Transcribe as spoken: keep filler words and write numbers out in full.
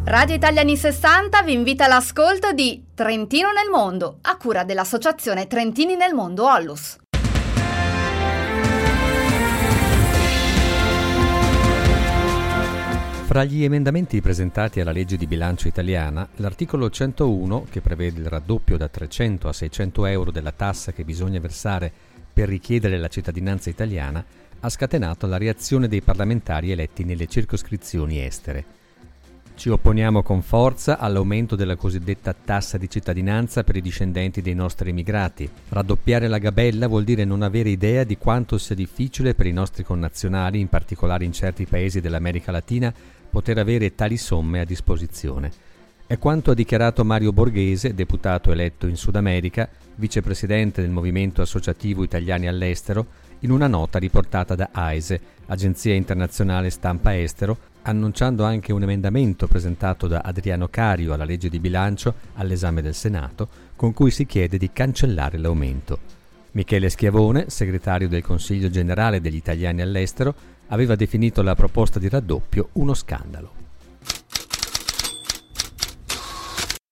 Radio Italia anni sessanta vi invita all'ascolto di Trentino nel mondo, a cura dell'associazione Trentini nel mondo Ollus. Fra gli emendamenti presentati alla legge di bilancio italiana, l'articolo centouno, che prevede il raddoppio da trecento a seicento euro della tassa che bisogna versare per richiedere la cittadinanza italiana, ha scatenato la reazione dei parlamentari eletti nelle circoscrizioni estere. Ci opponiamo con forza all'aumento della cosiddetta tassa di cittadinanza per i discendenti dei nostri emigrati. Raddoppiare la gabella vuol dire non avere idea di quanto sia difficile per i nostri connazionali, in particolare in certi paesi dell'America Latina, poter avere tali somme a disposizione. È quanto ha dichiarato Mario Borghese, deputato eletto in Sud America, vicepresidente del Movimento Associativo Italiani all'Estero, in una nota riportata da AISE, Agenzia Internazionale Stampa Estero, annunciando anche un emendamento presentato da Adriano Cario alla legge di bilancio all'esame del Senato, con cui si chiede di cancellare l'aumento. Michele Schiavone, segretario del Consiglio Generale degli Italiani all'Estero, aveva definito la proposta di raddoppio uno scandalo.